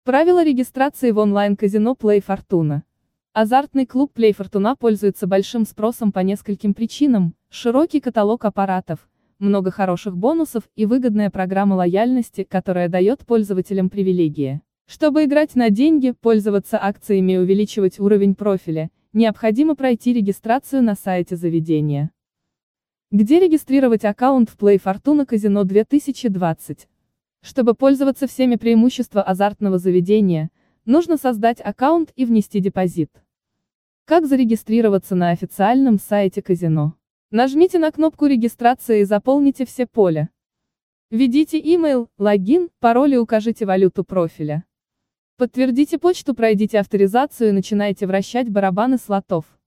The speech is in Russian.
Правила регистрации в онлайн-казино Play Fortuna. Азартный клуб Play Fortuna пользуется большим спросом по нескольким причинам: широкий каталог аппаратов, много хороших бонусов и выгодная программа лояльности, которая дает пользователям привилегии. Чтобы играть на деньги, пользоваться акциями и увеличивать уровень профиля, необходимо пройти регистрацию на сайте заведения. Где регистрировать аккаунт в Play Fortuna Casino 2020? Чтобы пользоваться всеми преимуществами азартного заведения, нужно создать аккаунт и внести депозит. Как зарегистрироваться на официальном сайте казино? Нажмите на кнопку регистрации и заполните все поля. Введите email, логин, пароль и укажите валюту профиля. Подтвердите почту, пройдите авторизацию и начинайте вращать барабаны слотов.